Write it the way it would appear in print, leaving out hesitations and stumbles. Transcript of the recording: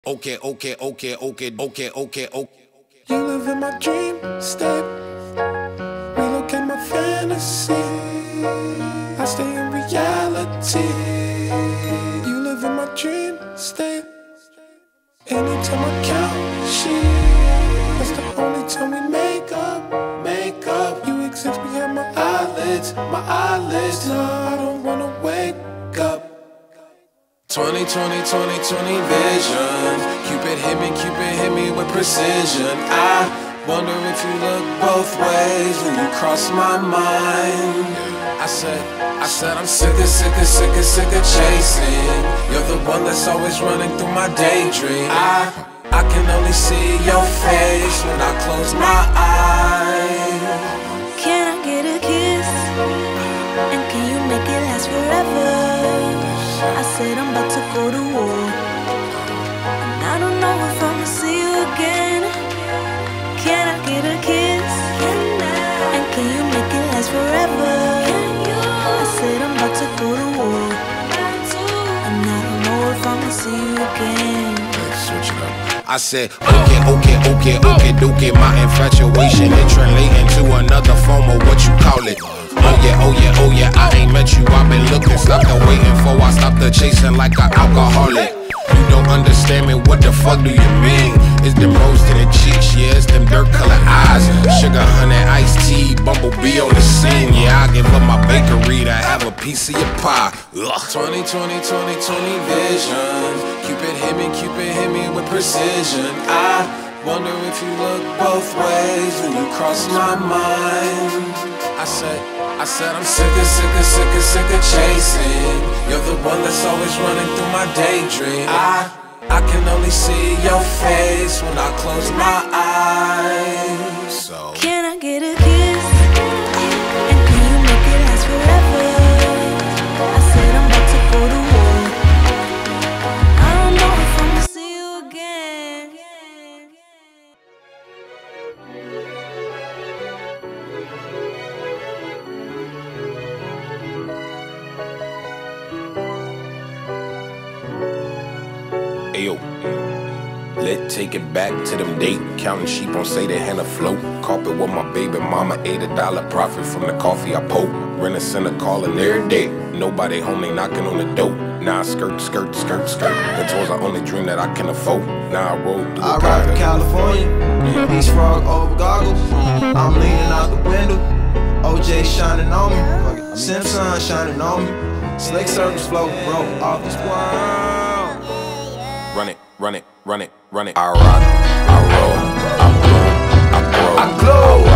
Okay, okay, okay, okay, okay, okay, okay. You live in my dream state. Relocate my fantasy. I stay in reality. You live in my dream state. Anytime I count sheep, that's the only time we make up, make up. You exist behind my eyelids, my eyelids. No, I don't wanna wake up. 20, 20, 20, 20 vision. Cupid hit me with precision. I wonder if you look both ways when you cross my mind. I said I'm sick of chasing. You're the one that's always running through my daydream. I can only see your face when I close my eyes. Can I get a kiss? And can you make it last forever? I said I'm about to go to war, and I don't know if I'ma see you again. Can I get a kiss? And can you make it last forever? I said I'm about to go to war, and I don't know if I'ma see you again. Let's switch it up. I said, okay, my infatuation it translating to another form of what you call it. Oh yeah, I ain't met you, I've been looking, stopped the waiting for, I stopped the chasing like an alcoholic. You don't understand me, what the fuck do you mean? It's them rose to the cheeks, yeah, it's them dirt colored eyes. Sugar, honey, iced tea, bumblebee on the scene. Yeah, I give up my bakery to have a piece of your pie. Ugh. 20, 20, 20, 20 vision. Cupid hit me with precision. I wonder if you look both ways when you cross my mind. I said I'm sick of chasing. You're the one that's always running through my daydream. I can only see your face when I close my eyes. So can I get a kiss? And can you make it last forever? I said I'm about to go to war. I don't know if I'ma see you again. Ayo, let's take it back to them date. Counting sheep on say they hand afloat. Carpet with my baby mama, $8 profit from the coffee I poke. Rent a center calling every day. Nobody home, they knocking on the door. Now I skirt. That was the only dream that I can afford. Now I roll through I ride to California, East Frog over goggles. I'm leaning out the window, OJ shining on me, Simpson shining on me. Slick circles float, bro, off this world. Run it. I rock, I roll, I bloom, I grow.